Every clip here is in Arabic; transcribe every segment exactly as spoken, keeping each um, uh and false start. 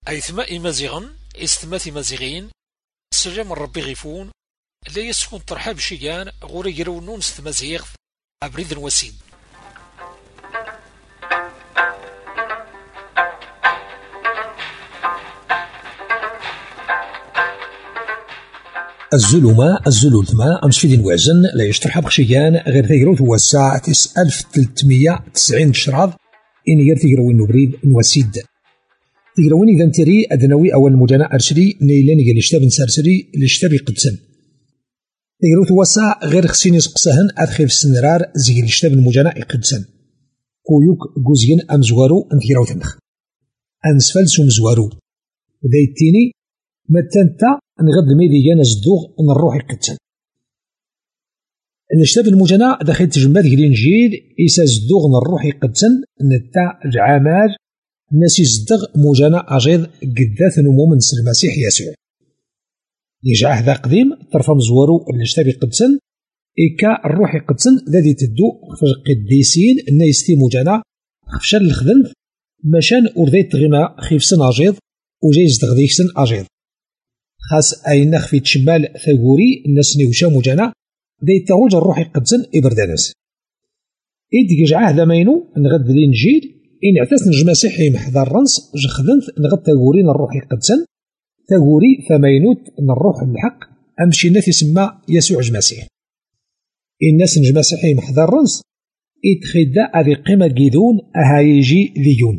أيثما إمازيغن إستما إمازيغين سلام ربي غيفون لا يسكن ترحاب شيغان غوري يرونون ستمازيغ أبريد الوسيد. الزلومة الزلولتما أمس في دين وعزن لا يشترح بخشيان غير ثيروت هو الساعة تس ألف تلتمية تسعين شراض إن غير ثيروين نبريد نوسيد ثيروين إذا نتري أدنوي أول مجانا أرسلي نيلان يقال اشتاب نسارسلي الاشتاب يقدسن ثيروت هو الساعة غير خسيني سقسهن أدخل في السنرار زي الاشتاب المجانا يقدسن كويوك جوزين أمزوارو انثيروت النخ أنسفلسو مزوارو ودايتيني متنتا نغد ميديان الزدوغ ان الروح يقتل الاشتاب المجنى داخل تجمد الانجيل إيسا زدوغ ان الروح يقتل نتا العمال ناسي زدغ مجنى أجيض قداث نمو من المسيح يسوع يجعه ذا قديم طرف مزورو الاشتاب يقتل إيكا الروح يقتل ذي تدو في القديسين نايستي مجنى خفشان الخدنث مشان أرذيت غما خيفسن أجيض وجاي زدغ ديكسن أجيض خاص أين في تشمال ثغوري الناس نيوشا مجانا دي تاوج الروح يقدسن إبردانس إيد يجعاه ذمينو نغد الإنجيل إن اعتاس نج مسيحي محضر رنس جخدنت نغد ثغورين الروح يقدسن ثغوري ثمينوت من الروح الحق أمشي ناثي سما يسوع جمسيح الناس نج مسيحي محضر رنس إيد خدا أذي قيمة جيدون أهايجي ذيون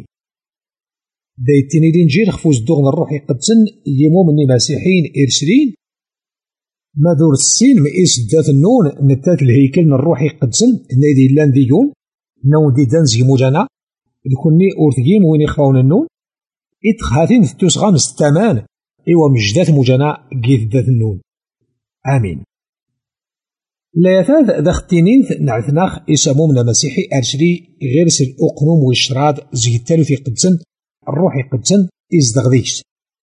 دايتيني الانجيل خفوز دوغن الروح يقدسن يمو مني مسيحيين ارسلين ما دور السين مئيس دات النون نتات الهيكل من الروح يقدسن نادي لان ديون نون دي دانز يموجانا لكني اورثيم وين يخفاون النون اتخاثين ثتوس غامس التامان ايوا مجدات موجانا قيد دات النون امين لا يثاث ذا اختينين نعثناخ إسامو من مسيحي ارسلي غير سل اقنوم والشراد زي التالوث يقدسن الروح يقدسن إزدغديش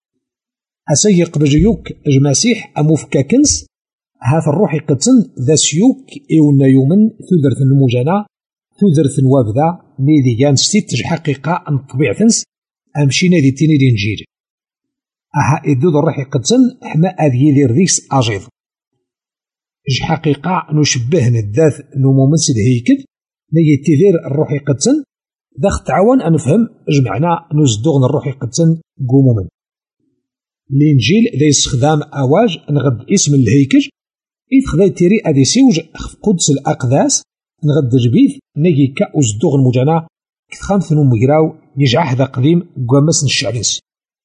أسيق بجيوك المسيح أموفكاكنس هاث الروح يقدسن ذا سيوك إيونا يومن ثذرث المجانا ثذرث الوابذا ميدي جان ستيت حقيقة أن طبيعتنس أمشينا ذي تيني الإنجيل أها إدود الروح يقدسن حما أذي ذي رديس أجيض إج حقيقة نشبه الذات نمو سيد هيكل نيجي تذير الروح يقدسن ذاك تعاون أنفهم جمعنا نزدوغن الروح يقدسن قومومن الإنجيل ذا يستخدام أواج نغد اسم الهيكل إذ خذا تيري أدي سيوج قدس الأقداس نغد جبيث نيجي كأزدوغ المجانا كتخامث نمجراو يجعه ذا قديم قوامسن الشعبنس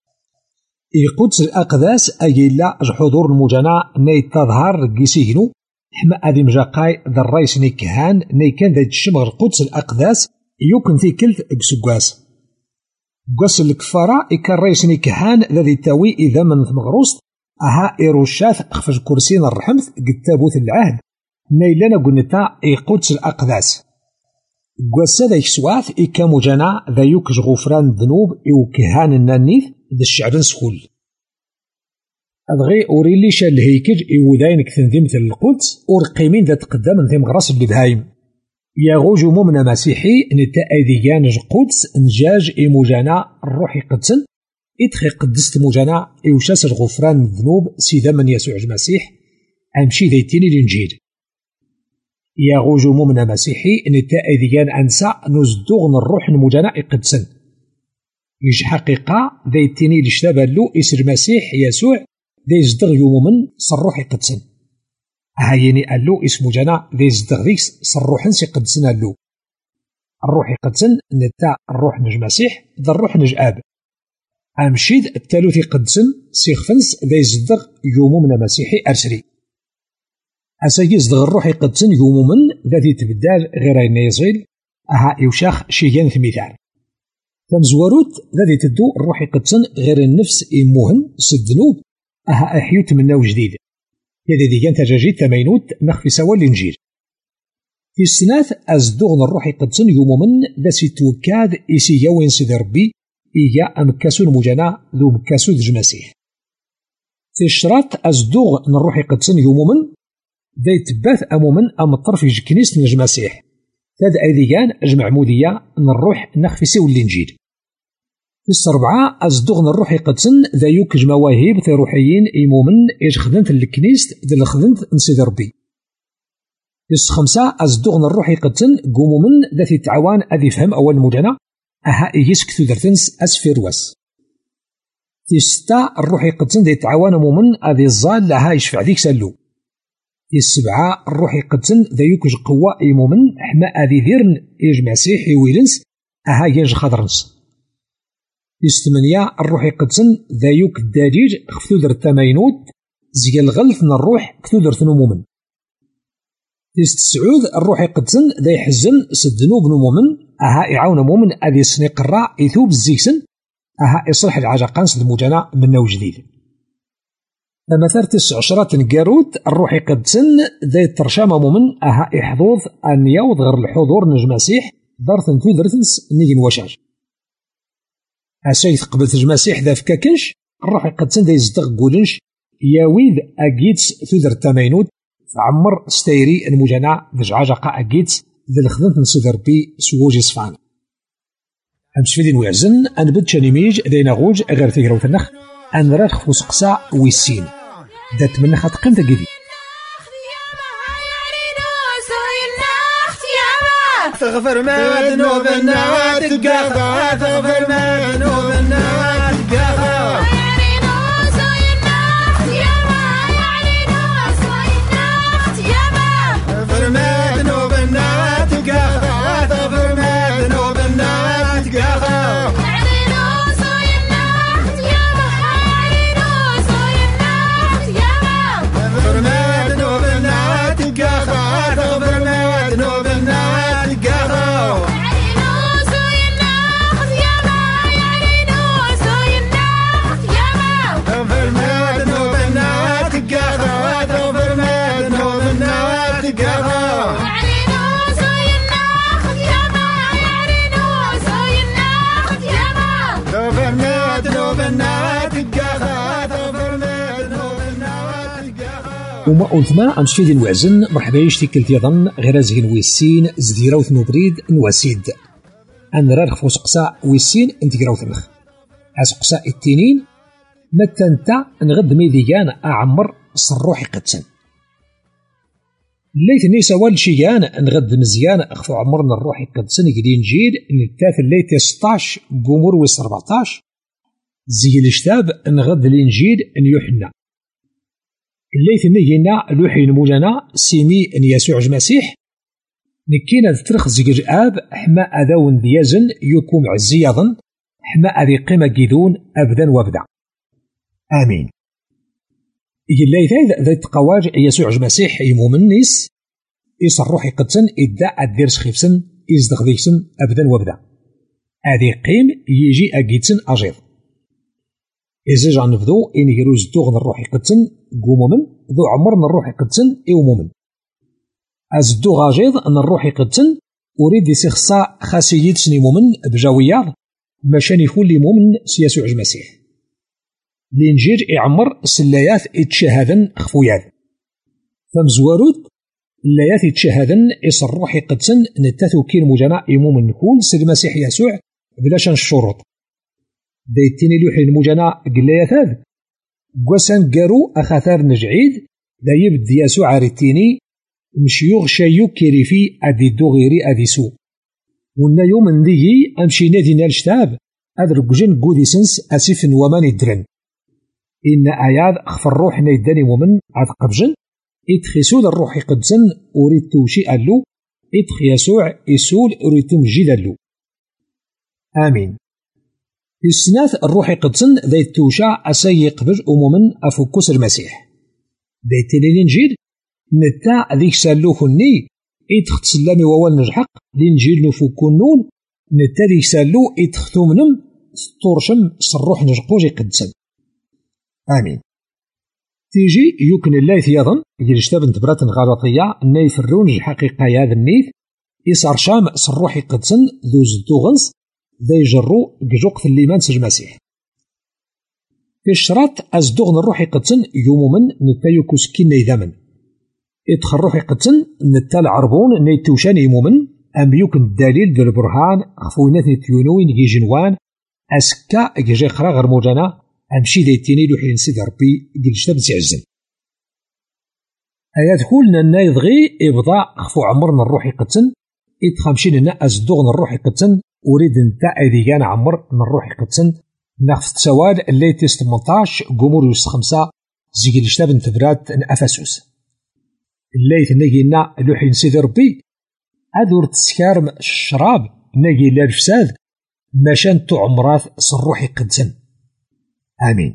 إي قدس الأقداس أجيلا حضور المجانا ني تظهر قيسيهنو حما أدي مجاقاي ذا الرئيس نيكهان ني كان ذا تشمغ قدس الأقداس يوكن في كلث اكسقواس قواس الكفارة إكا الرئيسني كهان الذي تاوي إذا من مغروس أها إيروشات أخفج كرسين الرحمث قد تابوث العهد نيلانا قلنتا إي قدس الأقداس قواس ذا يكسواث إكا مجانا ذا يوكج غفران الذنوب إيو كهان النانيث ذا الشعب نسخول أبغي أوريلي شال الهيكل إيو داينك تنذيمة القدس أورقيمين ذا تقدم نذيم غراس بلبهايم يغوج مؤمن مسيحي نتا أيديان قدس نجاج إيموجانا الروح يقدسن إدخي قدست موجانا إيوشاس الغفران الذنوب سيدا من يسوع المسيح أمشي ذيتيني الإنجيل يغوج مؤمن مسيحي نتا أيديان أنسى نزدوغن الروح الموجانا يقدسن يج حقيقة ذيتيني لشتابالو إسر المسيح يسوع ذي زدغ يومن صروح يقدسن هايني اللو اسمو جانا ذي زدغيكس صروحن سي قدسنا اللو الروح يقدسن نتا الروح نج مسيح ذا الروح نج آب أمشيد التالوث يقدسن سيخفنس ذي زدغ يومو من مسيحي أرسلي أساقي زدغ الروح يقدسن يومو من ذي تبدال غير ينيزيل أها يوشاخ شيئان ثميثان تمزوروت ذي تدو الروح يقدسن غير النفس إموهن سدنوب أها أحيوت منه جديد يدي ديجان تجاجيد ثمينوت نخفي سوا الإنجيل في السناث أزدوغن الروح يقدسن يومومن دا سيتوكاد إيسي يوين سيد ربي إيا أمكاسو المجانا ذو مكاسو دج مسيح في الشراط أزدوغ الروح يقدسن يومومن دا يتباث أمومن أم الطرف يج كنيس نج مسيح تاد أيديان أجمع مودية أن الروح نخفي سوا الإنجيل السربعة أصدغن الروحي قدسن ذا يوكج مواهب ذا روحيين إيمومن إيش خدمت الكنيست ذا خدمت نسيد ربي. الخمسة أصدغن الروحي قدسن قومومن ذا تتعوان أذي فهم أول مدنة أها إيسك تدرتنس أسفيرواس. الستة الروحي قدسن ذا يتعوان مومن أذي الظال لها يشفع ديك سلو. السبعة الروحي قدسن ذا يوكج قوة إيمومن حما أذي ذيرن إيج مسيحي ويلنس أها ينج خضرنس. الثمانية الروحي قدسن ذا يوك الدجاج خفتو در التماينوت زي الغلف من الروح كتو در ثنومومن. التسعود الروحي قدسن ذا يحزن سدنوب نمومن أها يعاون مومن أذي سنيق الراء يثوب الزيكسن أها يصلح العجاقانس المجانا منه جديد. مثلا تسع عشرات نقاروت الروحي قدسن ذا يترشام مومن أها يحظوظ أن يوض غير الحضور نجم مسيح دارثن في درثنس نيجن وشاج. أسايث قبل المسيح ذا فكاكنش الروحي قدسن ذا يزدغ قولنش ياويد أجيتس ثودر التماينوت عمر ستيري المجانا بجعاجقا أجيتس ذا الخدمت نصدر بي سووجي صفان. أمس فيدين ويعزن أنبت شانيميج ذينا غوج أغير ثيقرا وثنخ أن راخ فوسقسا ويسين دات من خط قيمة جديد. تغفر ما ذنوبنا تقاطع تغفر ما ذنوبنا تقاطع يعني ناس ويناخت ياما يعني ناس ويناخت ياما تغفر ما ذنوبنا تقاطع تغفر ما ذنوبنا تقاطع يعني ناس ويناخت ياما يعني ناس ويناخت ياما تغفر ما ذنوبنا تقاطع تغفر ما ذنوبنا وما قلتما أمس فيدين وعزن مرحبا يشتي كلت يظن غير زين ويسين زديرا وثنوبريد نواسيد أن رارخ فوسقسا ويسين انتقرا وثنخ أسقسا التنين متنتا نغد ميديان أعمر صروحي قدسن ليت نيسا والشيان نغد مزيان أخفو عمرنا الروحي قدسن يقدين جيد نتاث الليت ستاش قمور ويس أربعتاش زي الاشتاب نغد الانجيل ان يوحنا الليث نينا لوحي نموجنا سيمي ان يسوع المسيح نكينا ترخ زيج اب حما اذاون ديازن يكون عزياضا حما اذي قيمه جيدون ابدا وابدا امين. الليث ذا تقواج يسوع المسيح يمومنيس يس الروح قدسن ادعى الديرس خيفسن يزدغ ذيكسن ابدا وابدا هذه قيم يجي اجيتسن اجيض إزاج عن نفذو إن يروز دوغن الروحي قدسن قومومن ذو عمرنا الروحي قدسن إيومومن أز دو غاجيض أن الروحي قدسن أريد يسيخصا خاسييد سنيمومن بجاوياض مشان يكون لي مومن سياسوع المسيح لينجير إعمر سلايات إتشاهدن خفوياذ فمزوارود اللايات إتشاهدن إس الروحي قدسن نتاثو كين مجانا إيمومن نكون سيد المسيح يسوع بلاشان الشروط دايتيني لوحي المجانا قلايات هذا قوسان قارو أخاثار نجعيد دا يبد يسوع ريتيني مشيوغ شايو كيريفي أدي دو غيري أدي سو ونا يوم نديي أمشي نادي نالشتاب أدرقجن قودي سنس أسيف ومان الدرن إن آياد أخف الروح نيداني ومن عاد قبجن إتخيسود الروح قدسن أريد توشي ألو إتخي يسوع إسول أريد تمجيد ألو آمين. السناث الروحي قدسن ذي توشع أسي يقبج أمومن أفكوس المسيح ذي تلين نجيل نتا ذيك سالوهني إتخت سلامي ووال نجحق لنجيل نفوكو نون نتا ذيك سالو إتختو منم ستورشم سروح نجقوجي قدسن آمين. تيجي يمكن الله يظن يجتاب انتبرات غلطية نايف الرونج حقيقة هذا النيث إصار شام سروحي قدسن ذو زدوغنس ذا يجرو بجوقت الليمان سج مسيح في الشراط أزدوغن الروحي قدسن يومومن نتايو كوسكين نيذامن إدخل الروحي قدسن نتال عربون نيتوشان يمومن أم يمكن الدليل بالبرهان خفوينات نتيونوين يجنوان أسكا إجي خرا غير موجانا أمشي دايتيني لوحي نسيدي ربي قلشتا بتعزن أيا تقولنا أن يضغي إبضاء خفو عمرنا الروحي قتن إتخامشين أن أزدوغن الروحي قتن أريد نتا أيديان عمر من الروحي قتن ناخذ تسوال اللي تيس ثمنطاش قمور يوست خمسة زيقل شتاب نتبرات ان أفاسوس اللي تنقينا لوحي نسيدي ربي أدور تسكارم الشراب نقي للفساد ماشان تعمرات صروحي قدسن آمين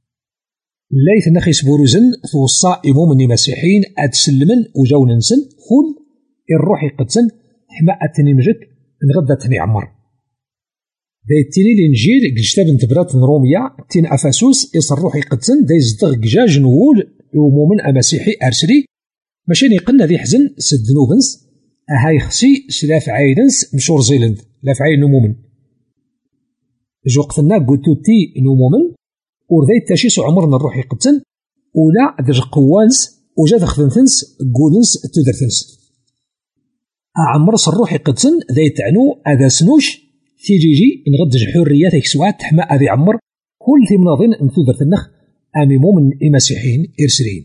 اللي تنخي سبوروزن توصى إمومني مسيحيين أتسلمن وجاو ننسن خل الروحي قدسن حما أتني مجد نغدا تني عمر دايتيني الانجيل قلشتا بنت برات روميا تين افاسوس يص الروحي قدسن دايزدغ قجاج نقول ومؤمن امسيحي ارسلي ماشي يقلنا ذي حزن سد نوبنس اهاي خسي سلاف عايدنس مشور زيلند لاف عايد نمومن جو قتلنا قلتو تي نمومن وردايت تاشيس عمرنا الروحي قدسن ولا درج قوانس وجاد خذنثنس قولنس تدرثنس اعمرس الروحي قدسن ذايت عنو اذا سنوش تيجيجي نغدج حريات اكسوات حما أذي عمر كل ذي مناظين انتودر النخ أمي مؤمن إمسيحيين إرسليين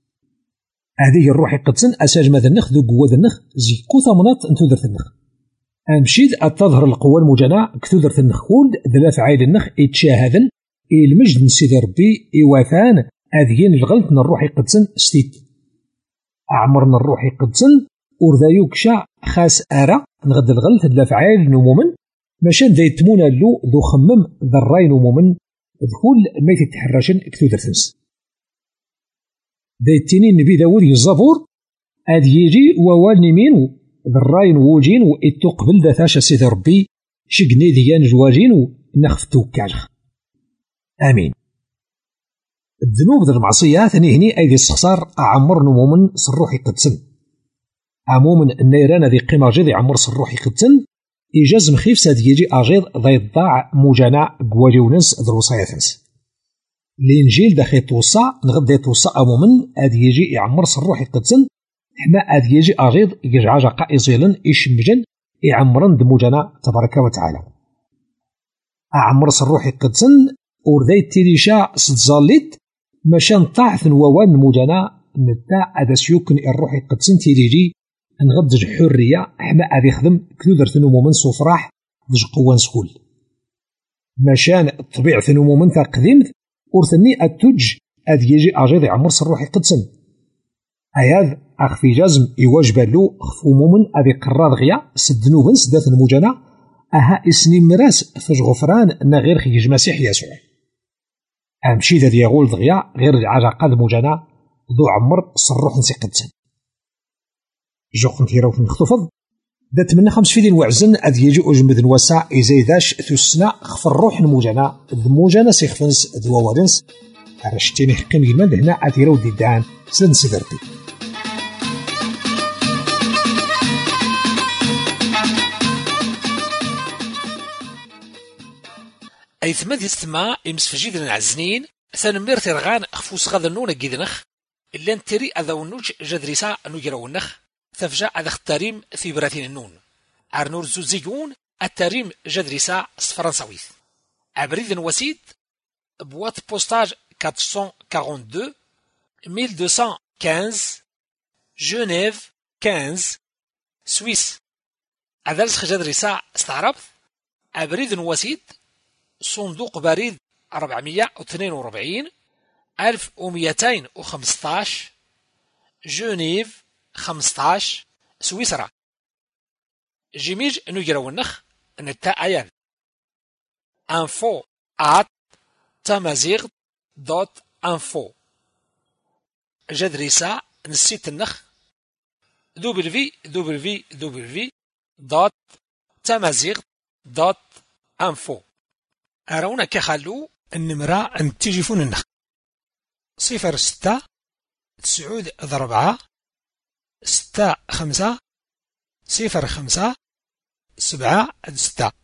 هذه الروح قدسن أساج ماذا النخ ذو قوة النخ زي كوثا مناط انتودر النخ أمشيد أتظهر القوة المجنة كتودر النخ كل ذلاف عايد النخ إتشاهدن المجد من سيدي ربي إيواثان أذيين الغلط من الروح قدسن ستيت أعمرنا الروح قدسن ورذايوك شاع خاس آرا نغد الغلط ذلاف عايد نمومن ماشان دا يتمونا له ذو خمم ذا الراين ومومن ذكول ما يتحرشن كتو درتنس دا يتيني النبي داود يزابور اد يجي ووال نمين ذا الراين ووجين وإتو قبل ذا ثاشا سيدي ربي شقني ديان جواجين ونخفتو كاجخ آمين الذنوب ذا المعصية ثاني هني أيدي السخسار أعمر نمومن صروحي قدسن عمومن النيران ذي قيمة جدي عمر صروحي قدسن إيجاز مخيف ساد يجي أجيض ضي الضاع موجانا قواجونس دروسايثنس الإنجيل داخل توصى نغدا توصى أمومن أد يجي يعمر صروحي قدسن حما أد يجي أجيض يجعاجا قائزيلا إشمجن يعمرن دموجانا تبارك وتعالى أعمر صروحي قدسن ورداي تيريشا ستزاليت مشان طاعث ووان موجانا نتا أدسيوكن الروحي قدسن تيريجي نغدج حرية حما أذي خدم كثودر ثنومومن صفراح دج قوان سكول مشان طبيعة ثنومومن ثا قديمت ورثني أتوج أذي يجي أجيضي عمر صروحي قدسن أياذ أخفي جازم يواجب له خفومومن أذي قراد غيا سدنوبن سداث المجانا أها إسني مراس فج غفران نغير خيج مسيح يسوع أمشي ذا يقول دغيا غير العجا قاد مجانا ذو عمر صروح نسي قدسن جوقن كيراو في المختفض دات من خمس فيدين وعزن أذ يجي أجمد نوسع إزايداش ثسنا خف الروح الموجانا الموجانا سيخفنس ذووارنس أرشتيني حقين جمال هنا أثيرو ديدان سنسي دربي أي ثماد يستمع إمسفجيد العزنين ثانمير ترغان خفوس غاذا النون جيدنخ إلا نتري أذا ونوج جدريسا نجرا النخ تفجع أذا التريم في براتين النون عرنور زوزيقون التريم جدريسا فرنساويث عبريد وسيد بوات بوستاج أربعمائة واثنين وأربعين ألف ومئتين وخمسة عشر جنيف خمسة سويس هذا السخ جدريسا استعربت عبريد وسيد صندوق بريد أربعمائة واثنين وأربعين ألف ومئتين وخمسة عشر جنيف خمسة عشر سويسرا جيميج نجرا النخ نتا أيان info at تمازيغ دوت info جدريسا نسيت النخ دبليو دبليو دبليو دوت تمازيغ دوت info أرونا كخلو النمرة أن تجيفون النخ صفر ستة تسعود ضربعة ستة خمسة صفر خمسة سبعة ستة